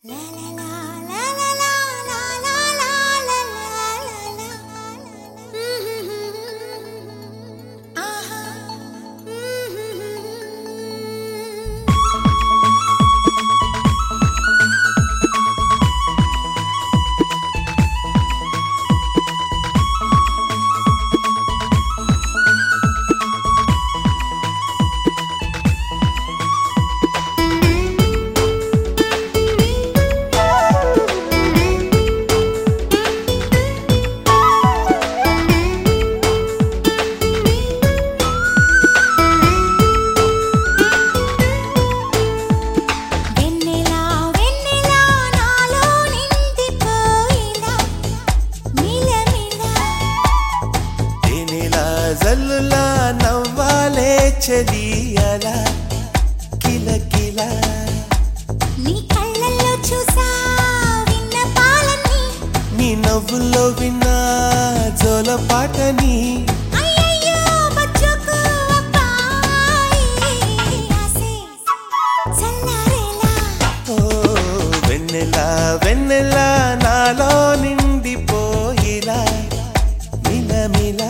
జల్లులా నవ్వాలే చెలియలా కిలకిలా నీ కళ్ళల్లో చూసా విన్న పాలని నీ నవ్వుల్లో విన్నా జోల పాటని అయ్యయ్యో బచ్చుకు అబ్బాయి ఆసే చల్లారేలా ఓ వెన్నెలా వెన్నెలా నాలో నిండిపోయిలా మిలమిలా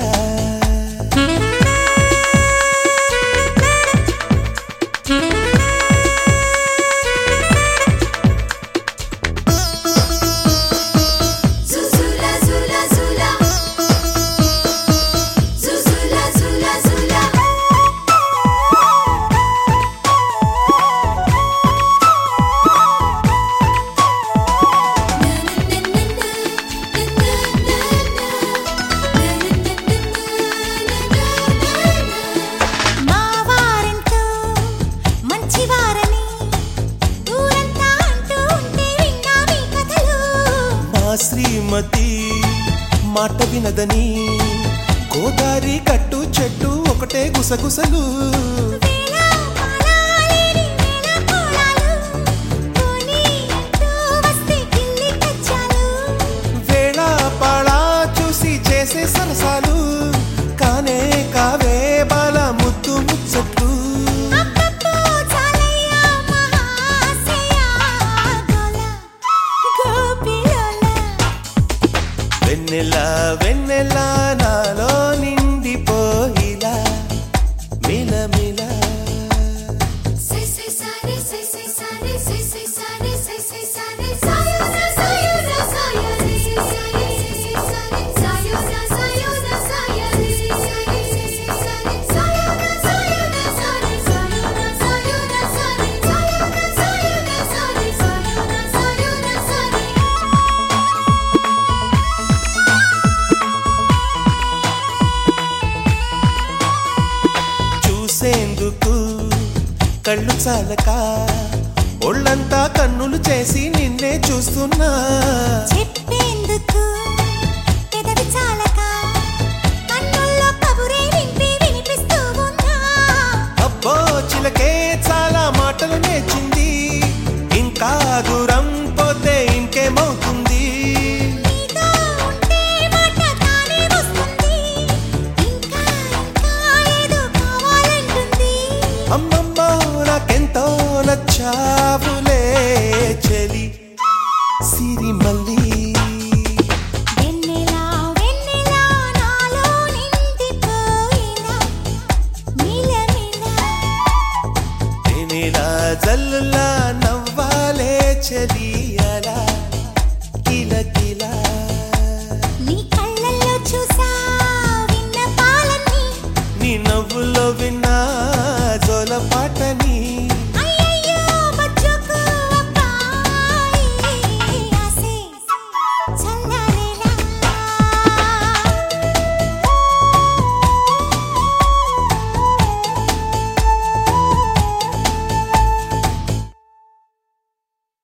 శ్రీమతి మాట వినదని గోదారి కట్టు చెట్టు ఒకటే గుసగుసలు వేళ పాళా చూసి చేసే సరసాలు కానే కావే బాల ముద్దు ముచ్చట్లు వెన్నెలా వెన్నెలా నాలో నిండిపోయిలా మిలమిలా చూసేందుకు కళ్ళు చాలక ఒళ్ళంతా కన్నులు చేసి నిన్నే చూస్తున్నా చెప్పేందుకు పెదవి చాలక కన్నుల్లో కబురే వింపి వినిపిస్తూ ఉన్నా అబ్బో చిలకే చాలా మాటలు నేర్చింది ఇంకా దూరం పోతే ఇంకేమవుతుంది నీతో ఉంటే మాట తానే వస్తుంది ఇంకా ఇంకా ఏదో కావాలంటుంది అమ్మమ్మో నాకెంతో నచ్చావులే చెలి సిరిమల్లి వెన్నెలా వెన్నెలా నాలో నిండిపోయినా మిలమిలా నేనేలా జల్లులా నవ్వాలే చెలి